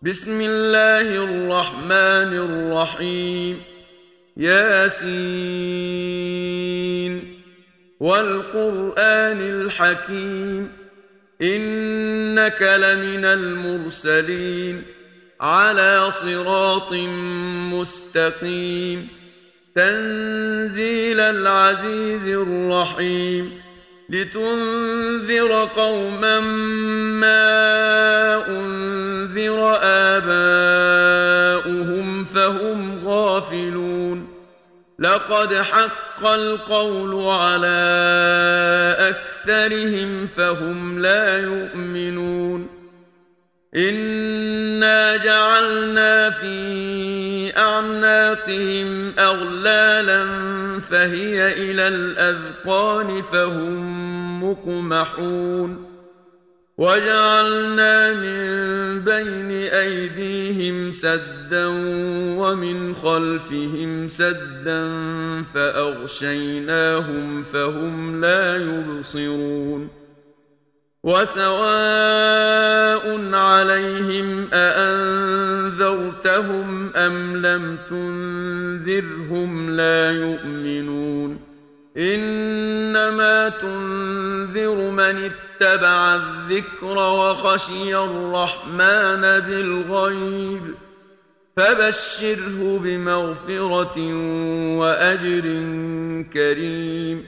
بسم الله الرحمن الرحيم. ياسين والقرآن الحكيم إنك لمن المرسلين على صراط مستقيم تنزيل العزيز الرحيم لتنذر قوما ما أنذر آباؤهم فهم غافلون لقد حق القول على أكثرهم فهم لا يؤمنون إنا جعلنا في أعناقهم أغلالا فهي إلى الأذقان فهم مقمحون وجعلنا من بين أيديهم سدا ومن خلفهم سدا فأغشيناهم فهم لا يبصرون وسواء عليهم أأنذرتهم أم لم تنذرهم لا يؤمنون إنما تنذر من اتبع الذكر وخشي الرحمن بالغيب فبشره بمغفرة وأجر كريم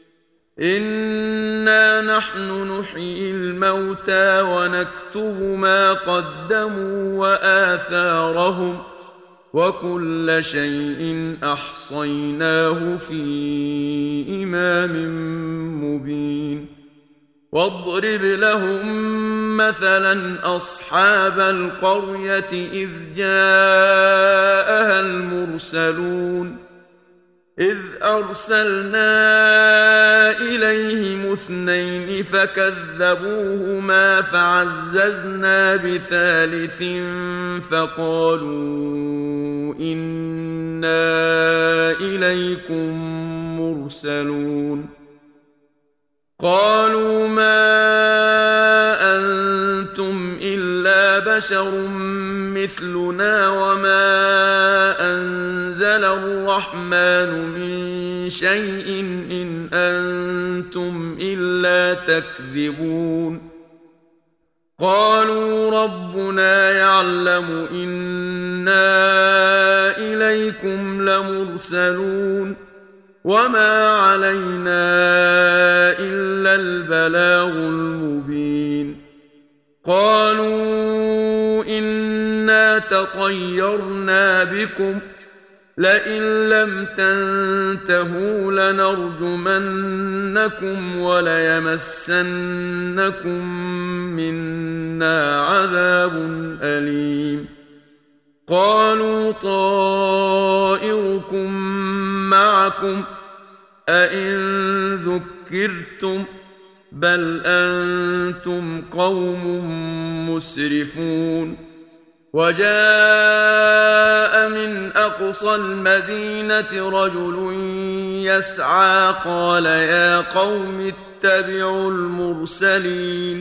إنا نحن نحيي الموتى ونكتب ما قدموا وآثارهم وكل شيء أحصيناه في إمام مبين واضرب لهم مثلا أصحاب القرية إذ جاءها المرسلون إذ أرسلنا إليهم اثنين فكذبوهما فعززنا بثالث فقالوا إنا إليكم مرسلون قالوا ما أنتم إلا بشر مثلنا وما أنزل الرحمن من شيء إن أنتم إلا تكذبون قالوا ربنا يعلم إنا إليكم لمرسلون وما علينا إلا البلاغ المبين قالوا إنا تطيرنا بكم لئن لم تنتهوا لنرجمنكم وليمسنكم منا عذاب أليم قالوا طائركم معكم أئن ذكرتم بل أنتم قوم مسرفون وجاء من أقصى المدينة رجل يسعى قال يا قوم اتبعوا المرسلين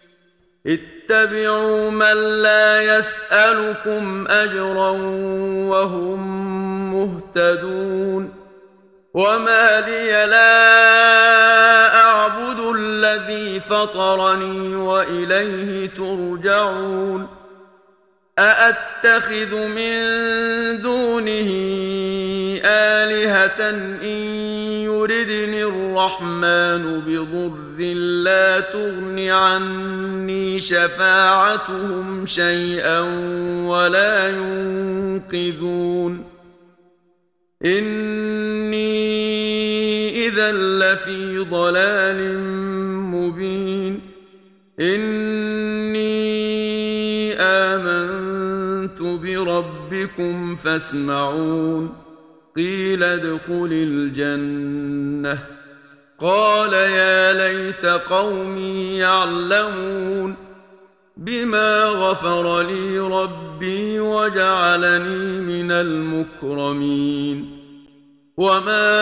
اتبعوا من لا يسألكم أجرا وهم مهتدون وما لي لا أعبد الذي فطرني وإليه ترجعون أأتخذ من دونه آلهة إن يردني الرحمن بضر لا تغن عني شفاعتهم شيئا ولا ينقذون إني إذا لفي ضلال مبين إني آمنت بربكم فاسمعون قيل ادخل الجنة قال يا ليت قومي يعلمون بما غفر لي ربي وجعلني من المكرمين وما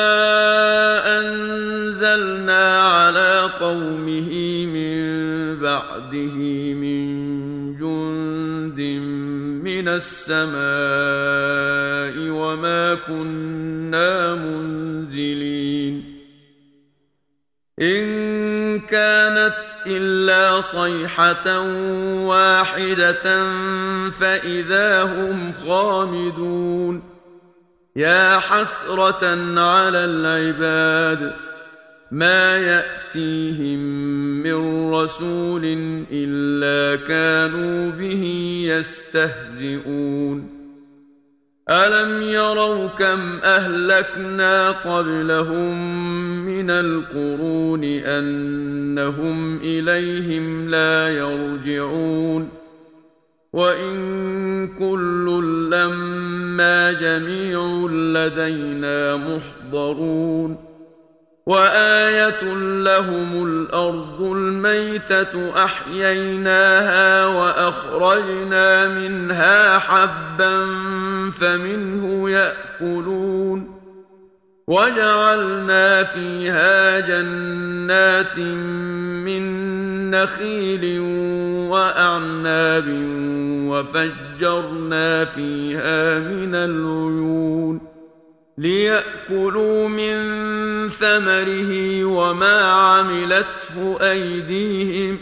أنزلنا على قومه من بعده من جند جند من السماء وما كنا منزلين إن كانت إلا صيحة واحدة فإذا هم خامدون يا حسرة على العباد ما يأتيهم من رسول إلا كانوا به يستهزئون ألم يروا كم أهلكنا قبلهم من القرون أنهم إليهم لا يرجعون وإن كل لما جميع لدينا محضرون وآية لهم الأرض الميتة أحييناها وأخرجنا منها حبا فمنه يأكلون وجعلنا فيها جنات من نخيل وأعناب وفجرنا فيها من العيون ليأكلوا من ثمره وما عملته أيديهم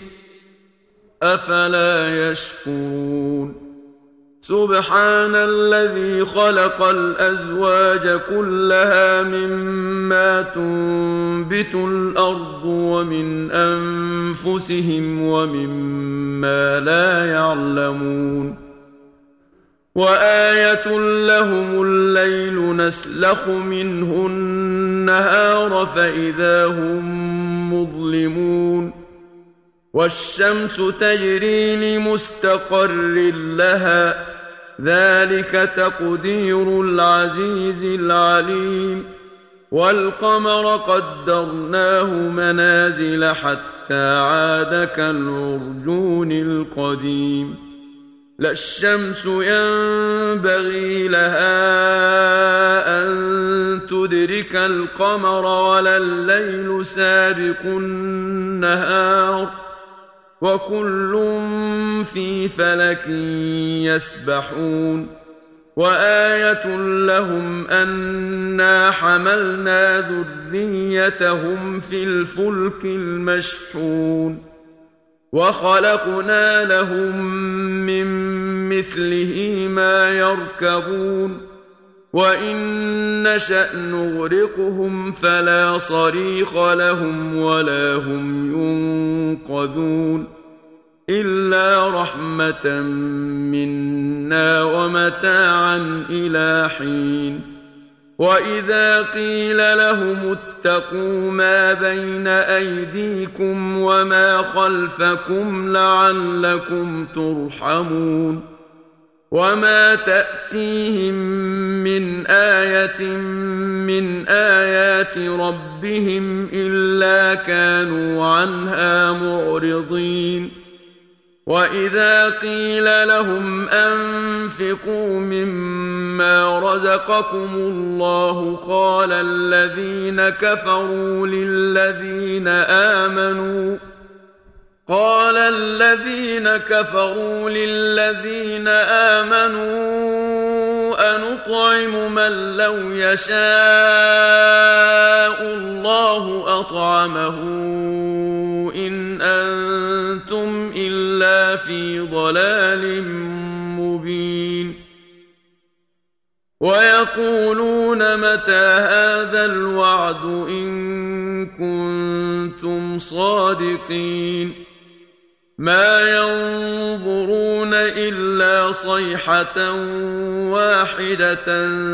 أفلا يشكرون سبحان الذي خلق الأزواج كلها مما تنبت الأرض ومن أنفسهم ومما لا يعلمون وآية لهم الليل نسلخ منه النهار فإذا هم مظلمون والشمس تجري لمستقر لها ذلك تقدير العزيز العليم والقمر قدرناه منازل حتى عاد كالعرجون القديم لا الشمس ينبغي لها أن تدرك القمر ولا الليل سابق النهار وكل في فلك يسبحون وآية لهم أنا حملنا ذريتهم في الفلك المشحون وخلقنا لهم من مثله ما يركبون وإن نشأ نغرقهم فلا صريخ لهم ولا هم ينقذون إلا رحمة منا ومتاعا إلى حين وإذا قيل لهم اتقوا ما بين أيديكم وما خلفكم لعلكم ترحمون وما تأتيهم من آية من آيات ربهم إلا كانوا عنها معرضين وإذا قيل لهم أنفقوا مما رزقكم الله قال الذين كفروا للذين آمنوا أنطعم من لو يشاء الله أطعمه إن أنتم إلا في ضلال مبين ويقولون متى هذا الوعد إن كنتم صادقين ما ينظرون إلا صيحة واحدة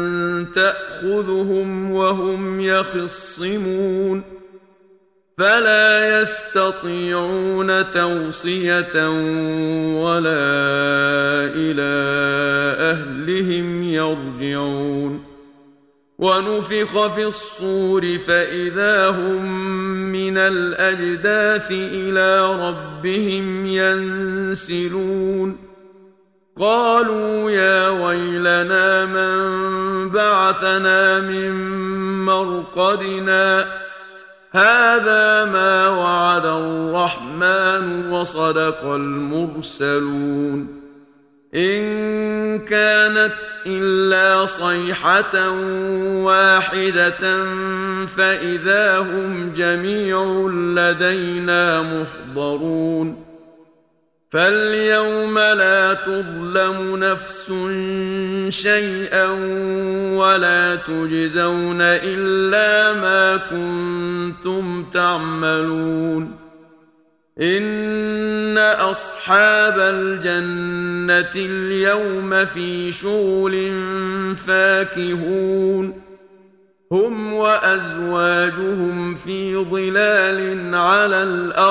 تأخذهم وهم يخصمون فلا يستطيعون توصية ولا إلى أهلهم يرجعون ونفخ في الصور فإذا هم من الأجداث إلى ربهم ينسلون قالوا يا ويلنا من بعثنا من مرقدنا هذا ما وعد الرحمن وصدق المرسلون إن كانت إلا صيحة واحدة فإذا هم جميع لدينا محضرون فاليوم لا تظلم نفس شيئا ولا تجزون إلا ما كنتم تعملون إن أصحاب الجنة اليوم في شغل فاكهون هم وأزواجهم في ظلال على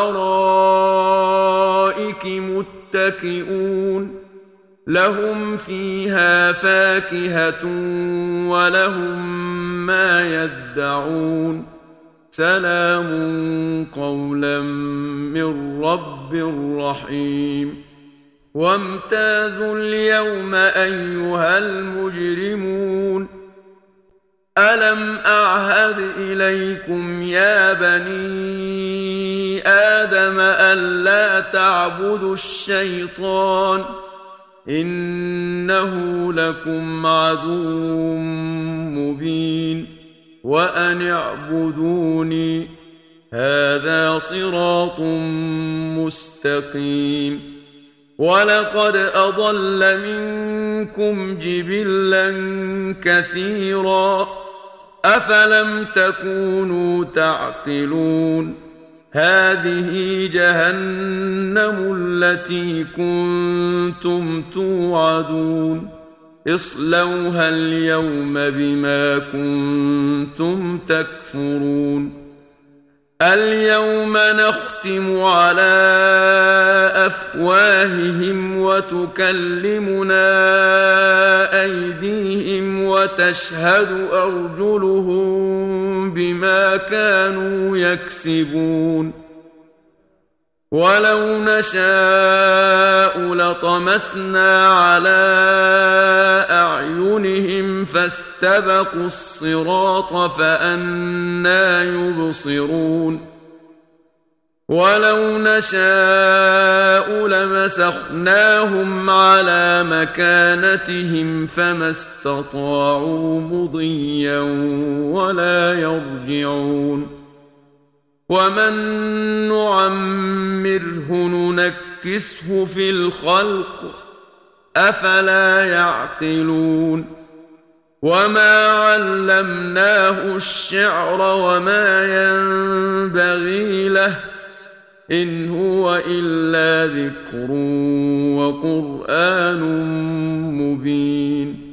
الأرائك متكئون لهم فيها فاكهة ولهم ما يدعون سلام قولا من رب رحيم وامتازوا اليوم أيها المجرمون ألم أعهد إليكم يا بني آدم ألا تعبدوا الشيطان إنه لكم عدو مبين وأن اعبدوني هذا صراط مستقيم ولقد أضل منكم جبلا كثيرا أفلم تكونوا تعقلون هذه جهنم التي كنتم توعدون اصلوها اليوم بما كنتم تكفرون اليوم نختم على أفواههم وتكلمنا أيديهم وتشهد أرجلهم بما كانوا يكسبون ولو نشاء لطمسنا على أعينهم فاستبقوا الصراط فأنى يبصرون ولو نشاء لمسخناهم على مكانتهم فما استطاعوا مضيا ولا يرجعون ومن نعمره ننكسه في الخلق أفلا يعقلون وما علمناه الشعر وما ينبغي له إن هو إلا ذكر وقرآن مبين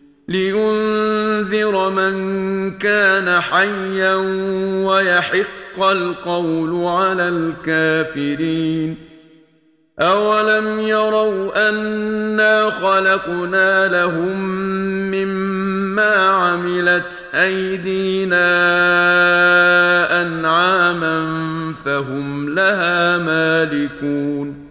لينذر من كان حيا ويحق القول على الكافرين أولم يروا أنا خلقنا لهم مما عملت أيدينا أنعاما فهم لها مالكون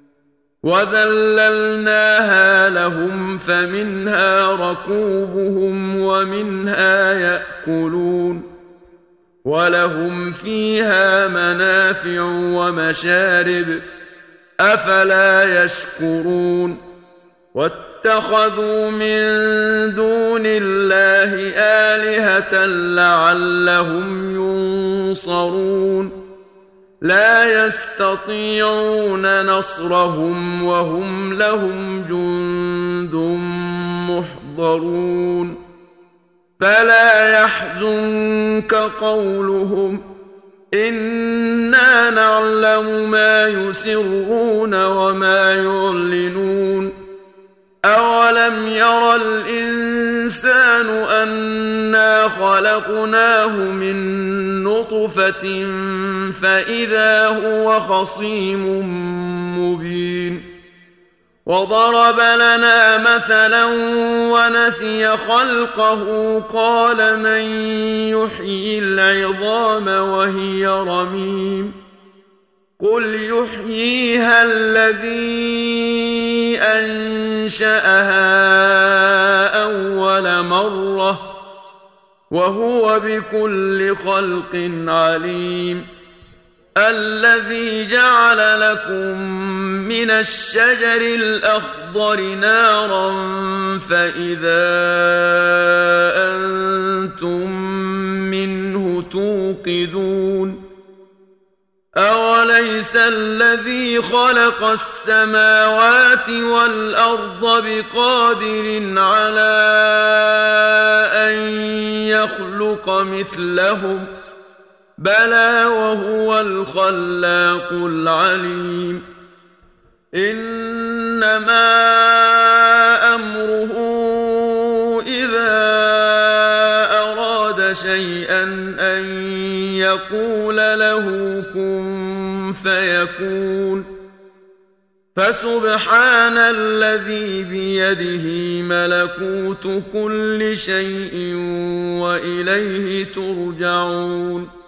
وذللناها لهم فمنها ركوبهم ومنها يأكلون ولهم فيها منافع ومشارب أفلا يشكرون واتخذوا من دون الله آلهة لعلهم ينصرون لا يستطيعون نصرهم وهم لهم جند محضرون فلا يحزنك قولهم إنا نعلم ما يسرون وما يعلنون أولم ير الإنسان أنا خلقناه من نطفة فإذا هو خصيم مبين وضرب لنا مثلا ونسي خلقه قال من يحيي العظام وهي رميم قل يحييها الذي أنشأها أول مرة وهو بكل خلق عليم الذي جعل لكم من الشجر الأخضر نارا فإذا أنتم منه توقدون أوليس الذي خلق السماوات والأرض بقادر على أن يخلق مثلهم بلى وهو الخلاق العليم إنما أمره إذا أراد شيئا أن يقول له كن فيكون فسبحان الذي بيده ملكوت كل شيء وإليه ترجعون